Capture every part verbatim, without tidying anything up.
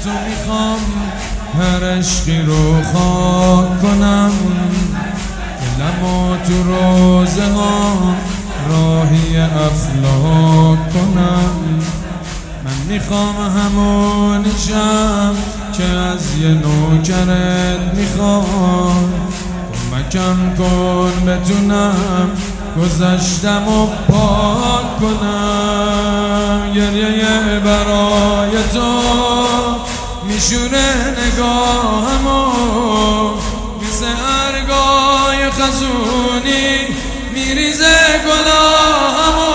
تو میخوام هر عشقی رو خاک کنم، دلمو تو روزه ها راهی افلاک کنم. من میخوام همونیشم که از یه نوکرت میخوام، کمکم کن بتونم گذشتم و پاک کنم. گریه برای تو میشوره نگاهمو، مثل ارگای خزونی میریزه گناهمو.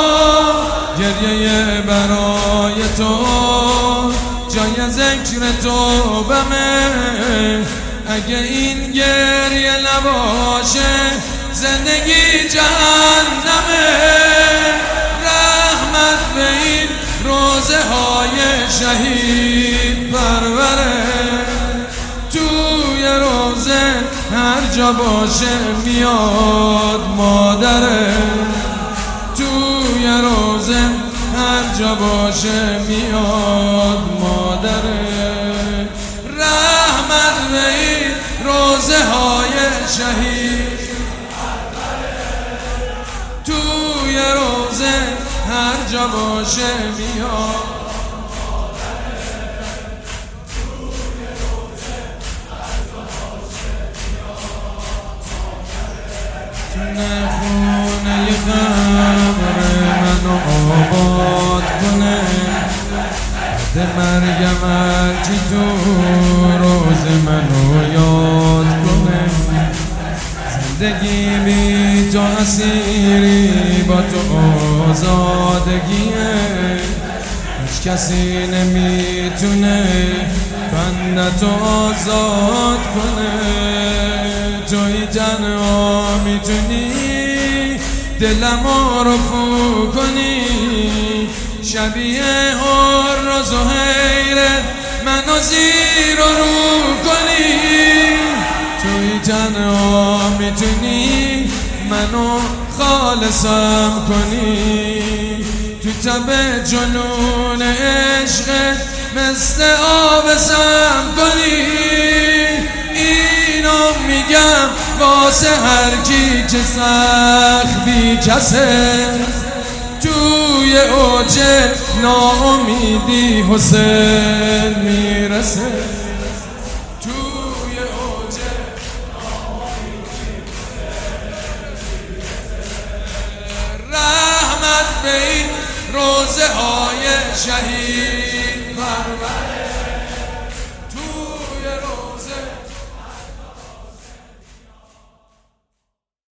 گریه برای تو جای ذکر تو بمه، اگه این گریه نباشه زندگی جهنمه. رحمت به این روزه های شهید پروره، توی روزه هر جا باشه میاد مادره. توی روزه هر جا باشه میاد مادره. رحمت به این روزه های شهید، توی روزه هر جا باشه میاد. تونه خونه ی قبر منو آباد کنه، بعد مرگم هرچی تو روز منو یاد کنه. زندگی بی تو اسیری، با تو آزادگیه. هیچ کسی نمیتونه بندتو آزاد کنه. توی تنها میتونی دلمو رفو کنی، شبیه هر و زهیرت منو زیر و رو کنی. توی تنها میتونی منو خالصم کنی، تو تب جنون عشقت مثل آب سم کنی. اینو میگم واسه هر کی که سخت بی کسه، توی اوج ناامیدی حسین میرسه. توی اوج ناامیدی رحمت به این روزه های شهید،